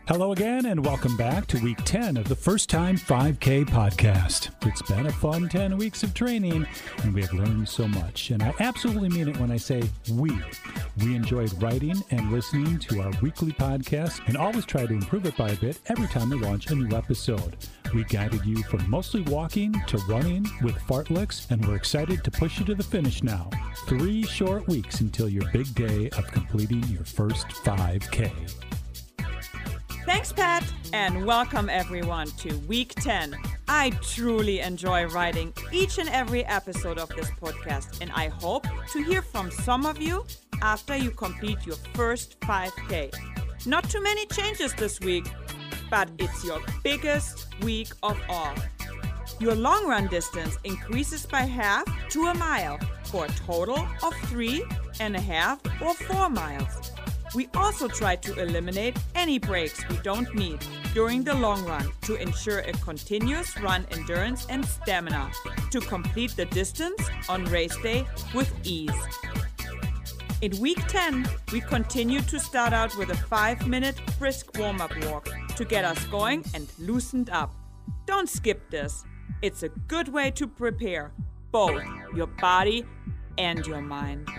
Hello again, and welcome back to week 10 of the First Time 5K podcast. It's been a fun 10 weeks of training, and we have learned so much. And I absolutely mean it when I say we. We enjoyed writing and listening to our weekly podcast, and always try to improve it by a bit every time we launch a new episode. We guided you from mostly walking to running with fartleks, and we're excited to push you to the finish now. 3 short weeks until your big day of completing your first 5K. Thanks, Pat, and welcome everyone to Week 10. I truly enjoy writing each and every episode of this podcast, and I hope to hear from some of you after you complete your first 5K. Not too many changes this week, but it's your biggest week of all. Your long run distance increases by half to a mile for a total of 3.5 or 4 miles. We also try to eliminate any breaks we don't need during the long run to ensure a continuous run endurance and stamina to complete the distance on race day with ease. In week 10, we continue to start out with a 5-minute brisk warm-up walk to get us going and loosened up. Don't skip this. It's a good way to prepare both your body and your mind.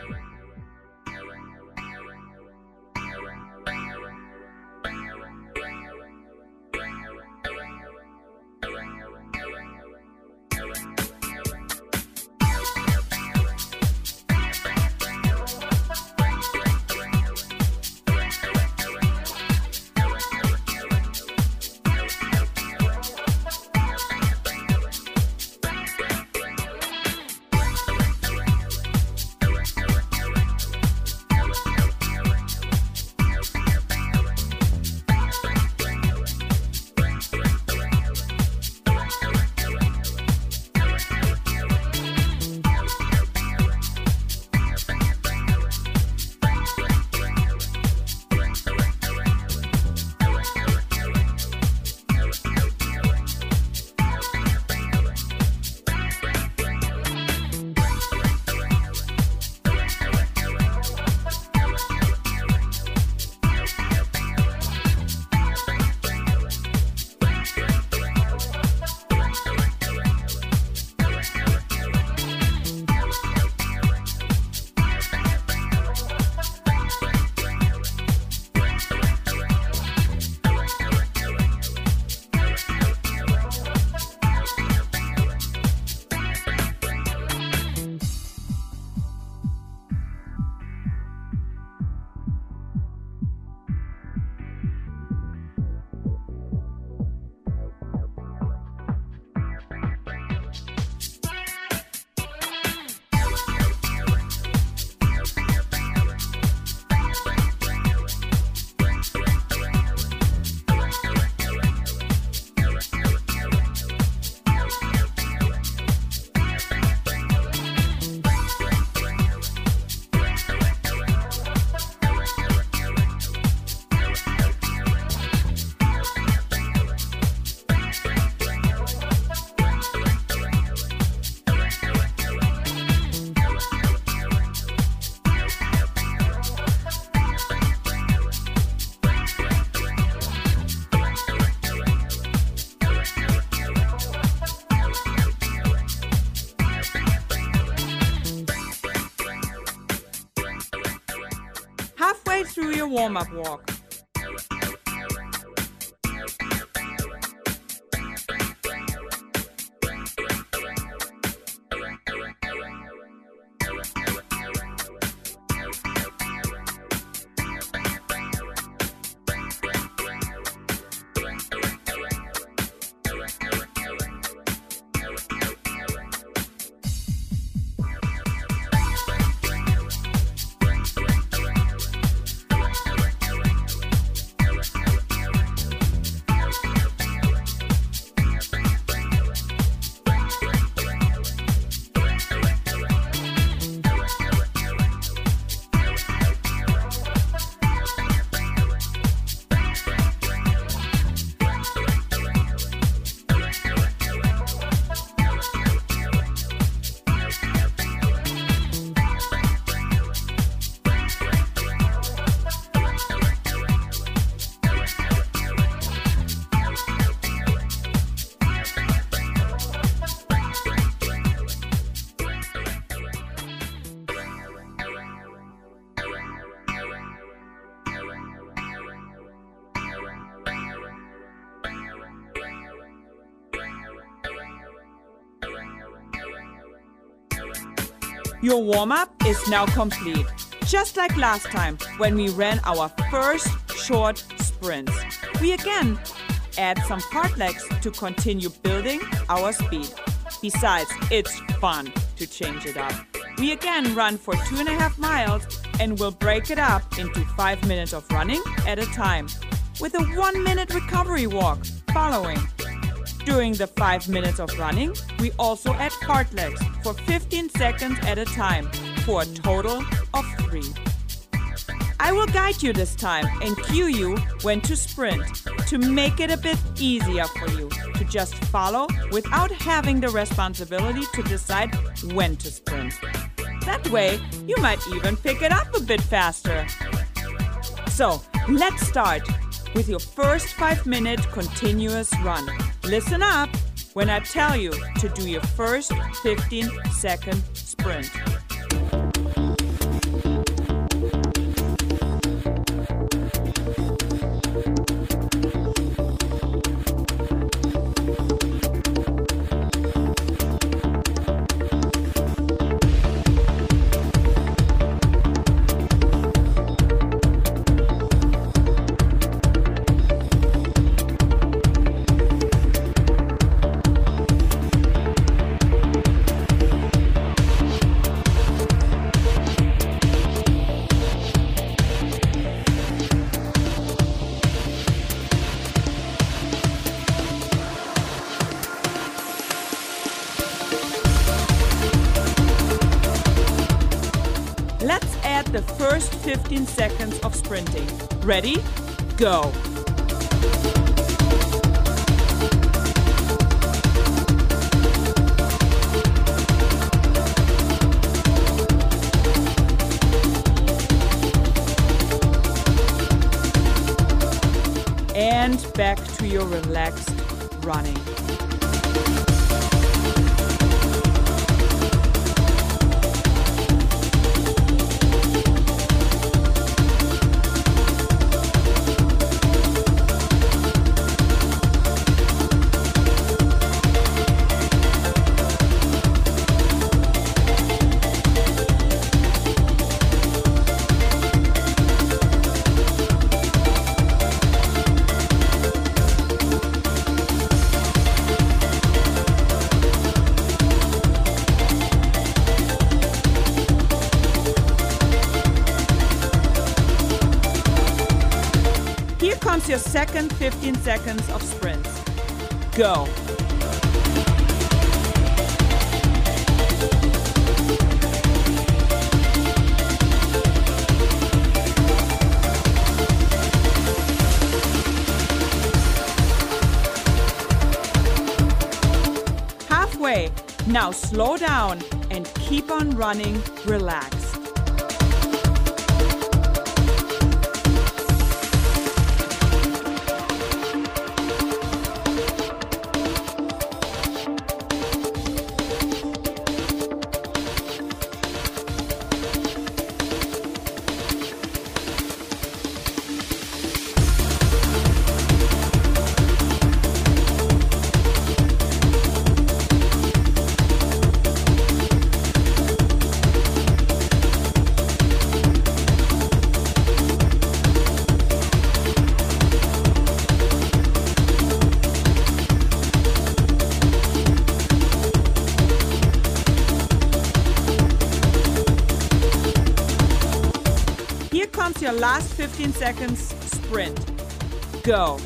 Halfway through your warm-up walk, Your warm-up is now complete. Just like last time when we ran our first short sprints. We again add some fartlegs to continue building our speed. Besides, it's fun to change it up. We again run for 2.5 miles and will break it up into 5 minutes of running at a time, with a 1-minute recovery walk following. During the 5 minutes of running, we also add fartlegs for 15 seconds at a time for a total of 3. I will guide you this time and cue you when to sprint to make it a bit easier for you to just follow without having the responsibility to decide when to sprint. That way, you might even pick it up a bit faster. So, let's start with your first 5-minute continuous run. Listen up when I tell you to do your first 15-second sprint. Let's add the first 15 seconds of sprinting. Ready? Go! And back to your relaxed running. Here comes your second 15 seconds of sprints. Go! Halfway, now slow down and keep on running relaxed. Here comes your last 15 seconds sprint. Go!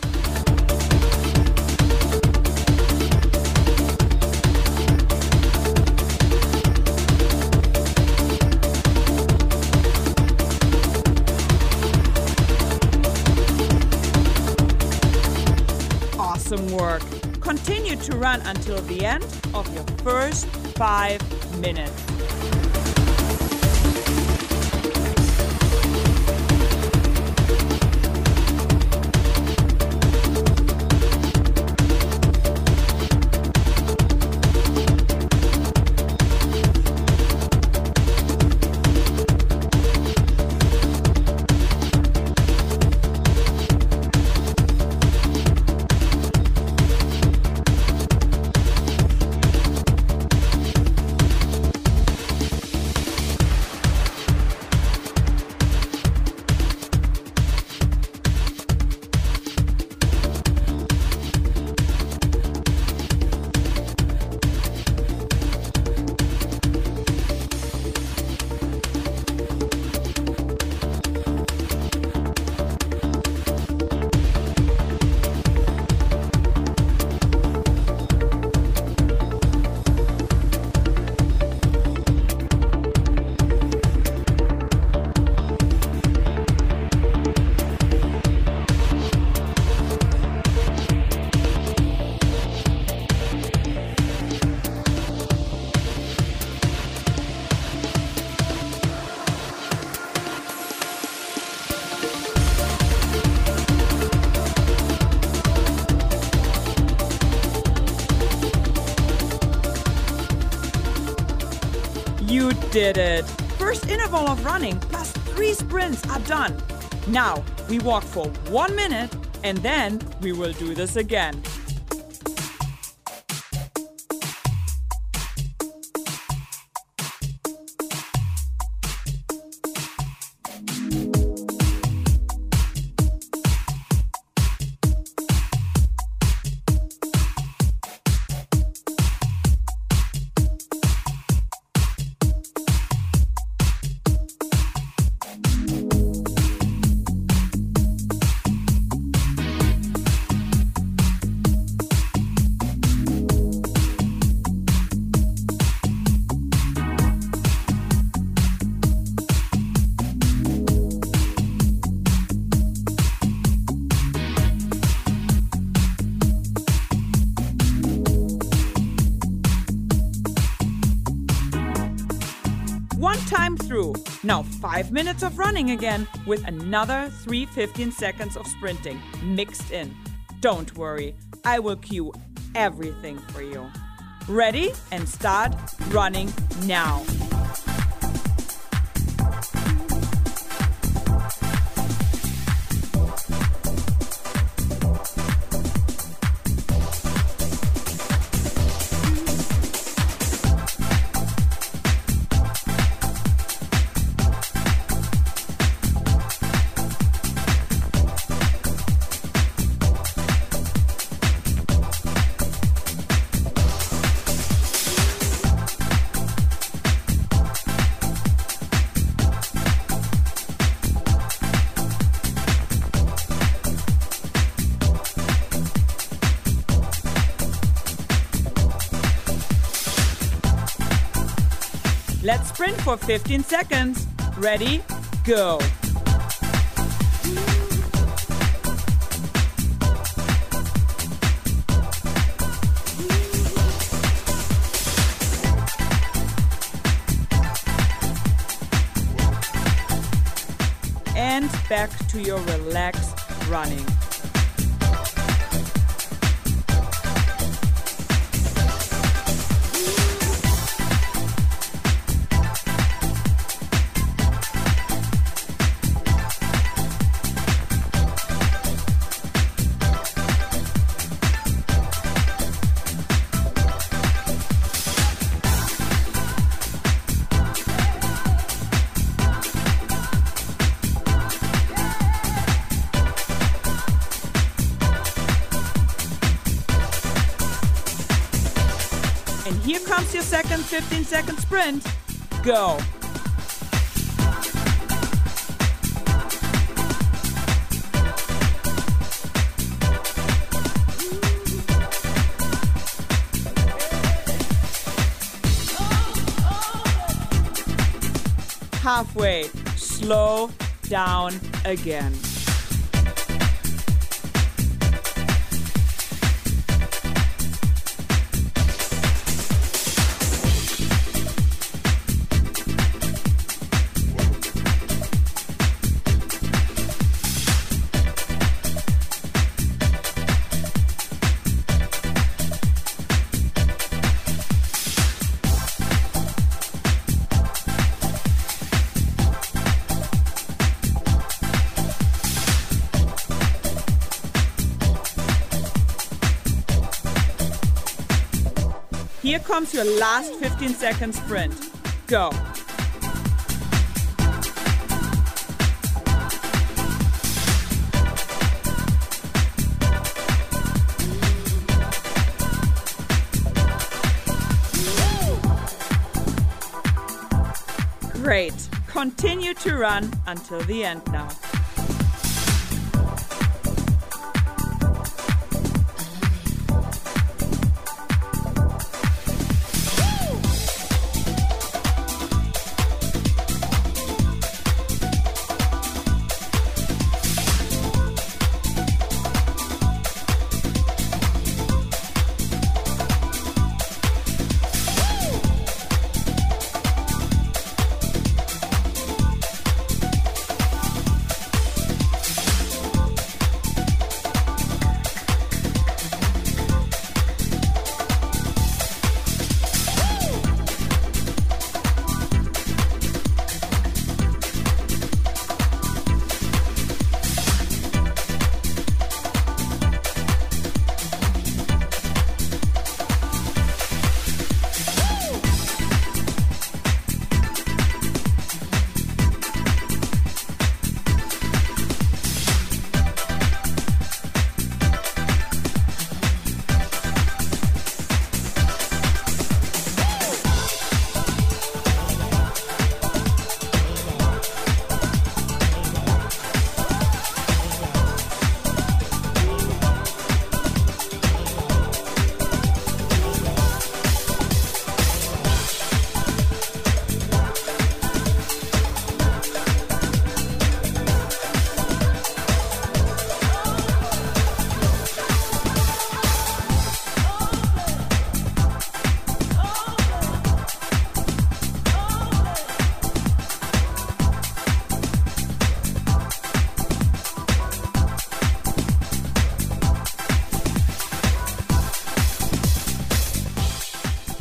Awesome work. Continue to run until the end of your first 5 minutes. did it! First interval of running plus 3 sprints are done. Now we walk for 1 minute and then we will do this again. One time through. Now 5 minutes of running again with another 3:15 seconds of sprinting mixed in. Don't worry, I will cue everything for you. Ready? And start running now. Let's sprint for 15 seconds. Ready? Go. And back to your relaxed running. And here comes your second 15-second sprint. Go. Halfway. Slow down again. Here comes your last 15-second sprint. Go. Great. Continue to run until the end now.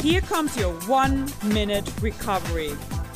Here comes your 1-minute recovery.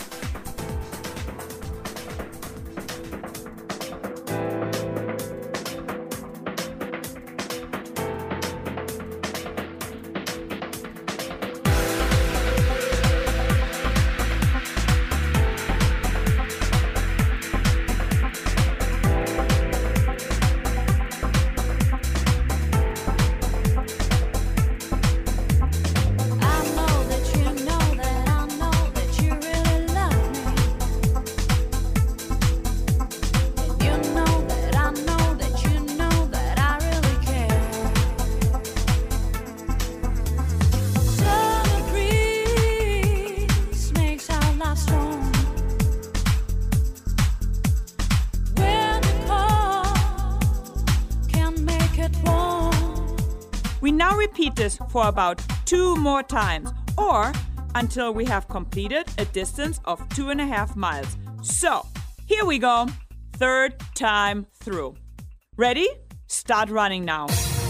We now repeat this for about 2 more times, or until we have completed a distance of 2.5 miles. So, here we go. 3rd time through. Ready? Start running now.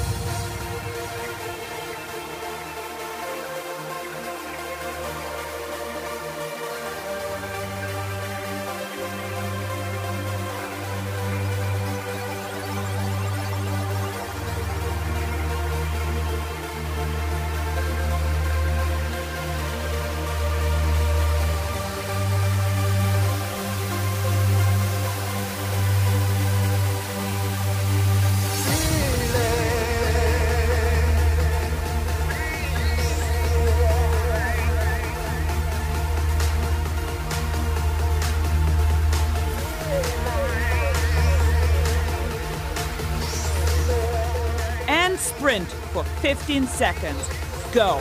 Sprint for 15 seconds. Go.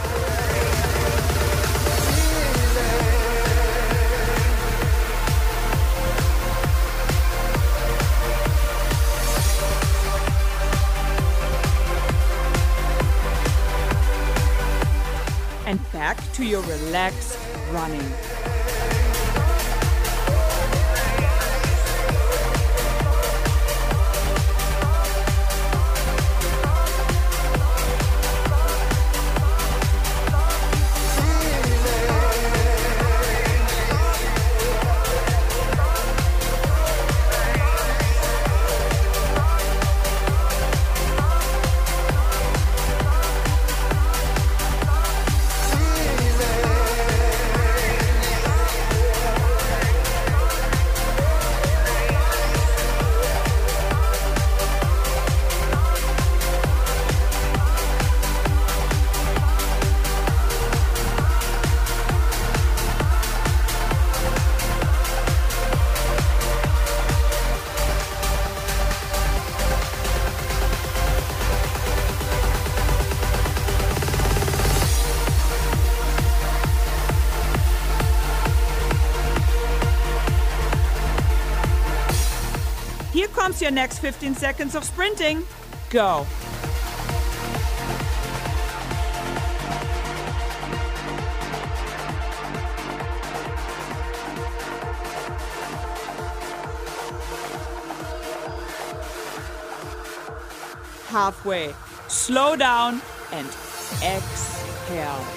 And back to your relaxed running. Here comes your next 15 seconds of sprinting. Go. Halfway. Slow down and exhale.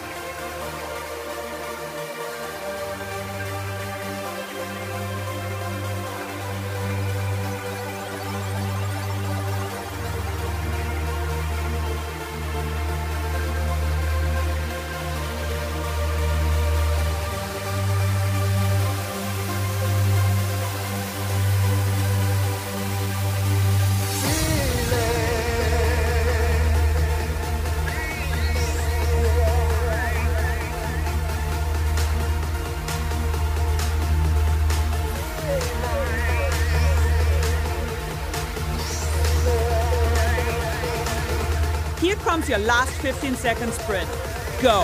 Here comes your last 15 second sprint. Go.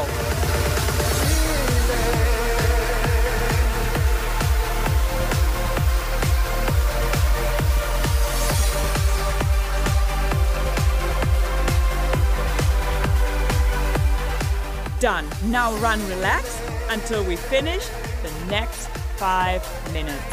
Done. Now run relaxed until we finish the next 5 minutes.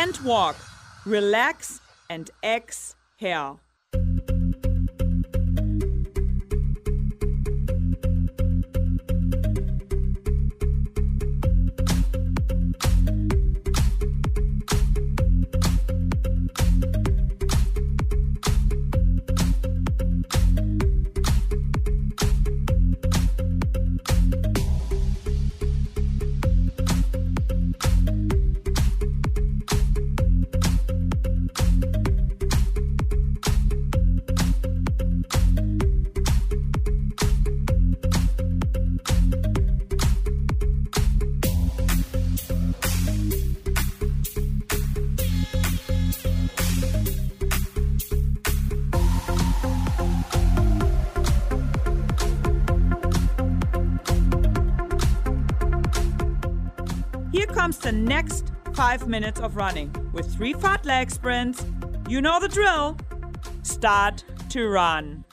and walk. Relax and exhale. Here comes the next 5 minutes of running with 3 fast leg sprints. You know the drill. Start to run.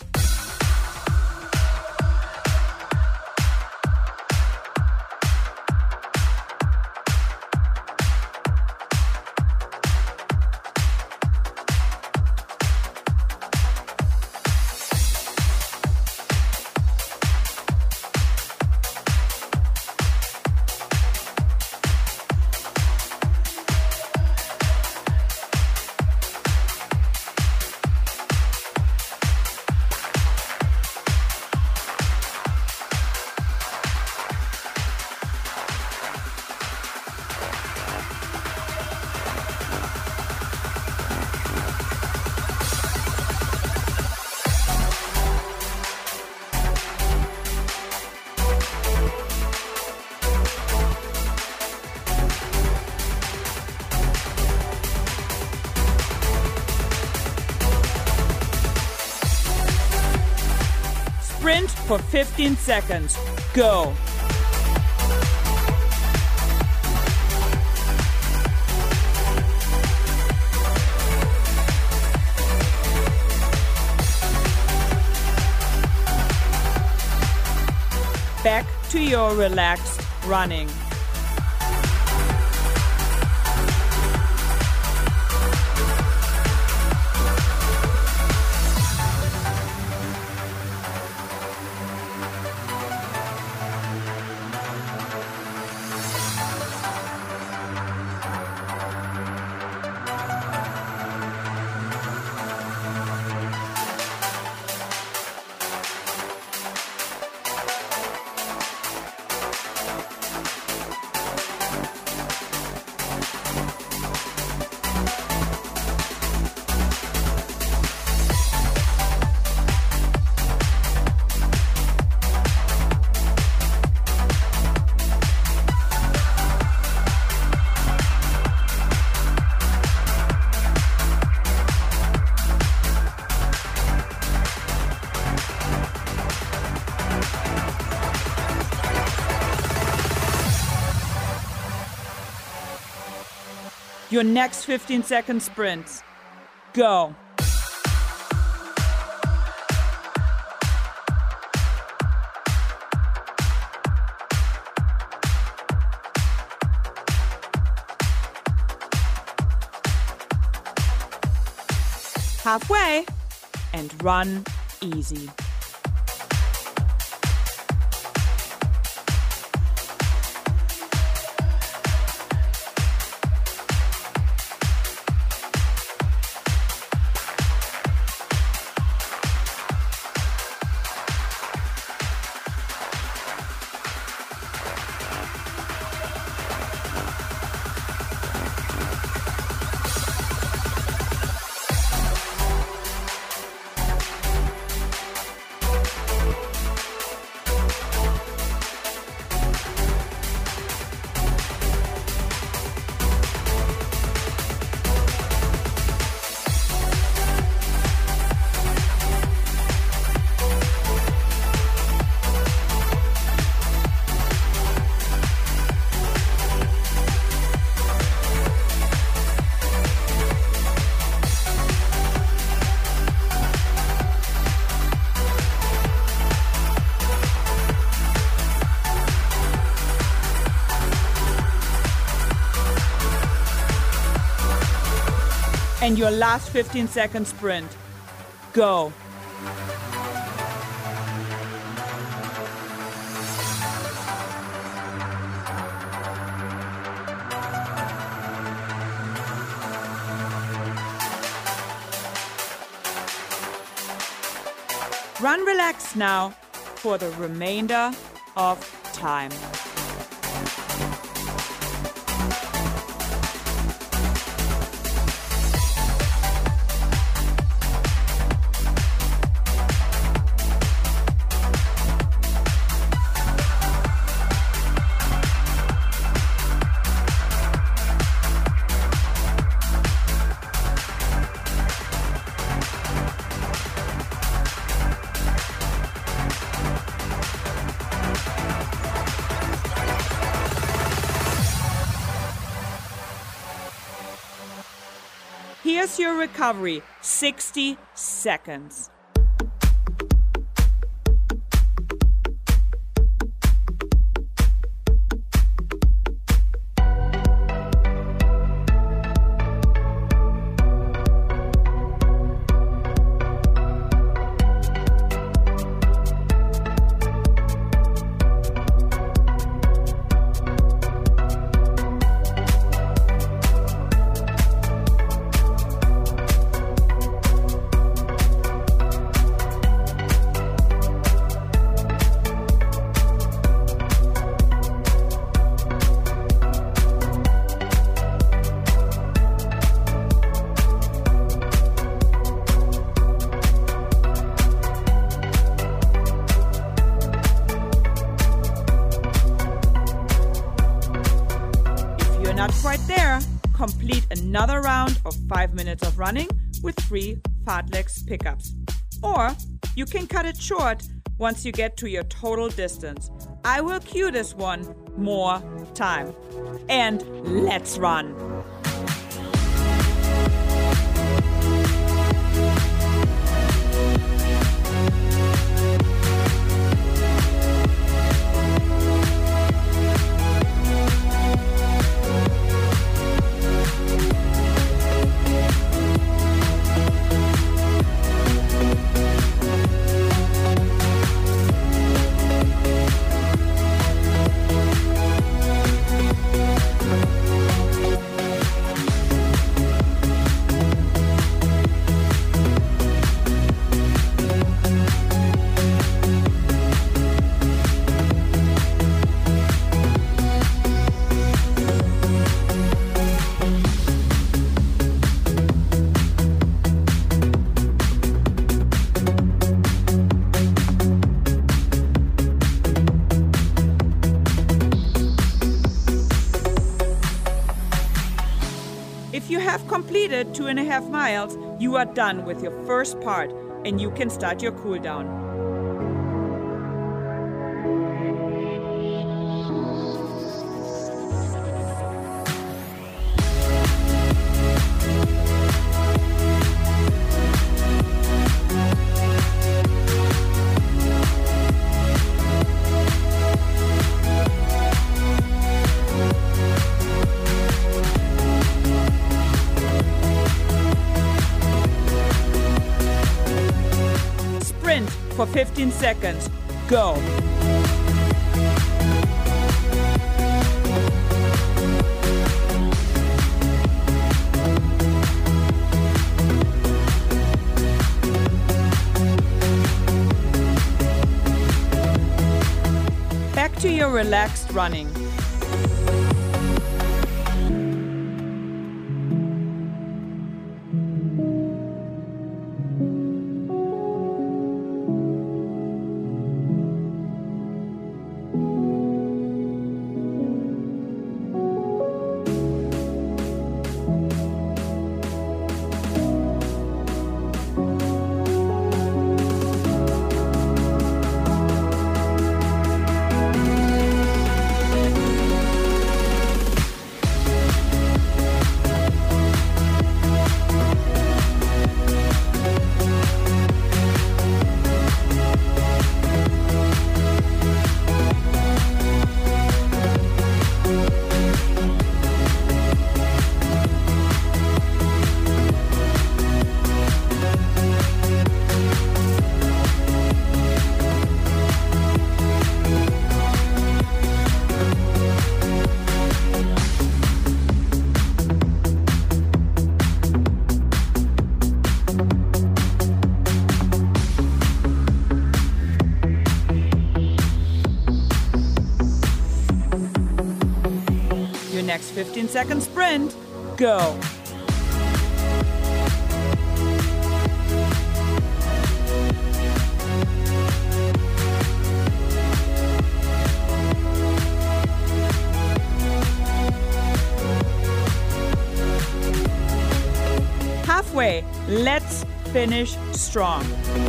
Sprint for 15 seconds. Go. Back to your relaxed running. Your next 15-second sprints. Go. Halfway and run easy. And your last 15-second sprint. Go. Run relaxed now for the remainder of time. Here's your recovery, 60 seconds. Not quite there, complete another round of 5 minutes of running with 3 fartleks pickups. Or you can cut it short once you get to your total distance. I will cue this one more time. And let's run. If you have completed 2.5 miles, you are done with your first part and you can start your cool down. For 15 seconds. Go. Back to your relaxed running. your next 15-second sprint. Go! Halfway, let's finish strong.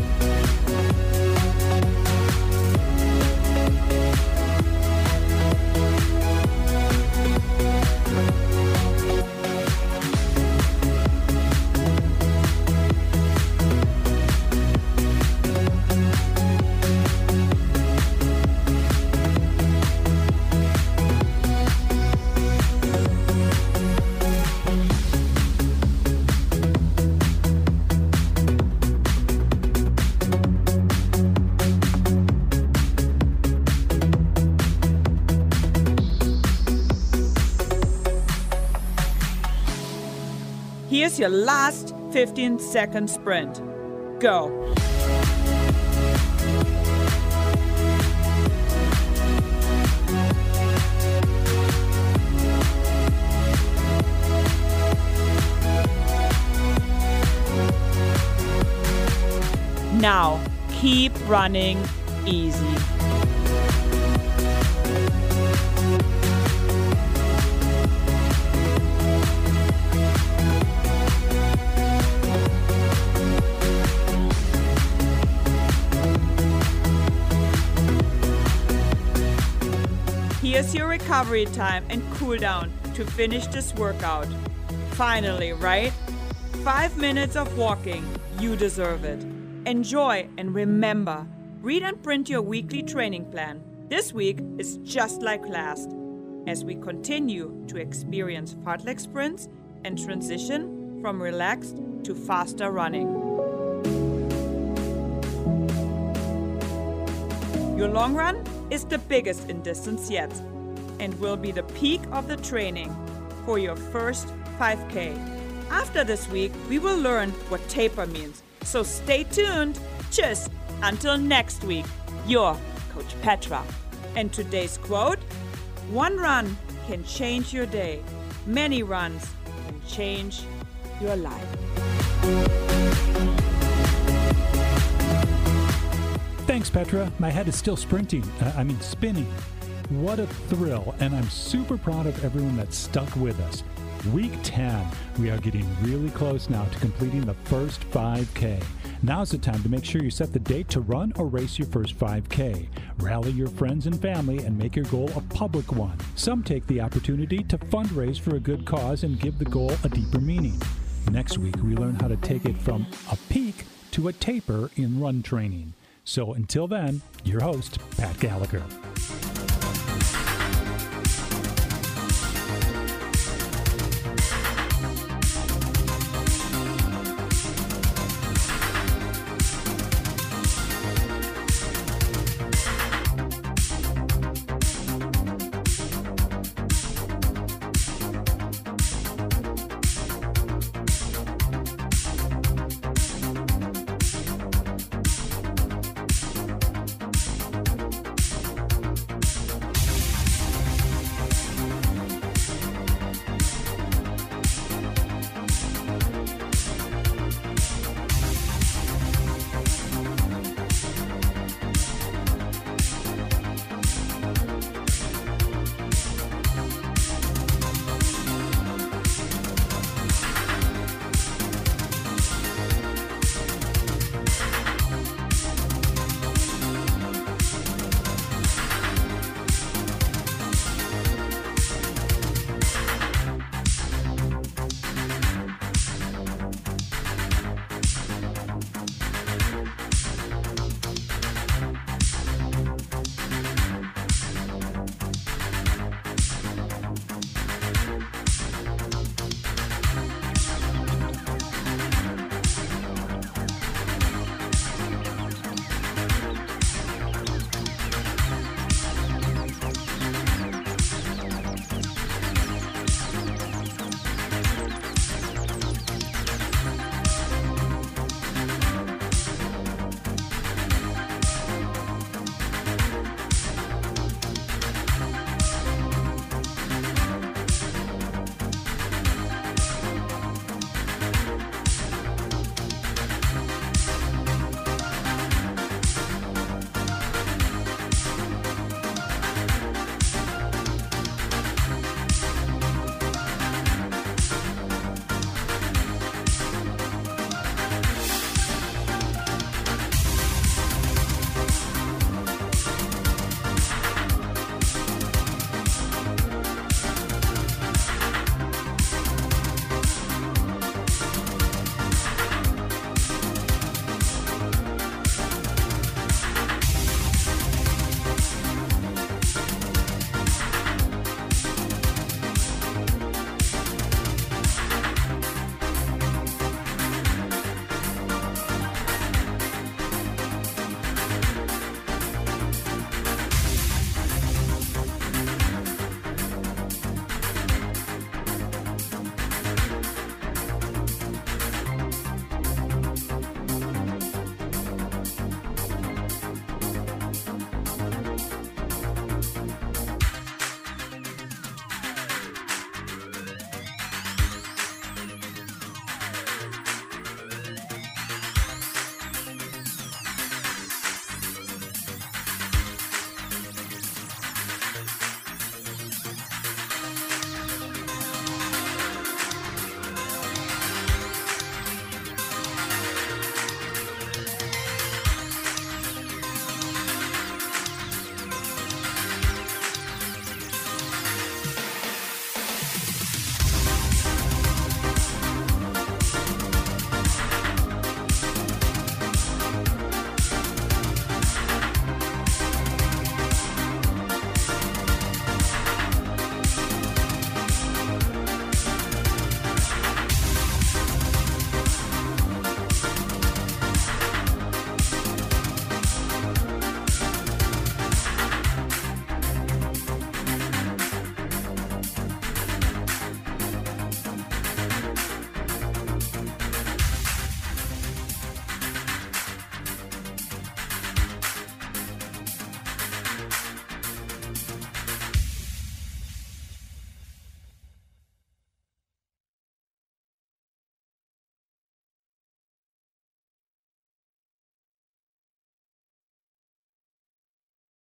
Here's your last 15-second sprint. Go! Now, keep running easy. Here's your recovery time and cool down to finish this workout. Finally, right? 5 minutes of walking. You deserve it. Enjoy and remember, read and print your weekly training plan. This week is just like last, as we continue to experience fartlek sprints and transition from relaxed to faster running. Your long run is the biggest in distance yet and will be the peak of the training for your first 5K. After this week, we will learn what taper means. So stay tuned. Tschüss. Until next week, your Coach Petra. And today's quote, one run can change your day. Many runs can change your life. Thanks, Petra. My head is still spinning. What a thrill, and I'm super proud of everyone that stuck with us. Week 10, we are getting really close now to completing the first 5K. Now's the time to make sure you set the date to run or race your first 5K. Rally your friends and family and make your goal a public one. Some take the opportunity to fundraise for a good cause and give the goal a deeper meaning. Next week, we learn how to take it from a peak to a taper in run training. So until then, your host, Pat Gallagher.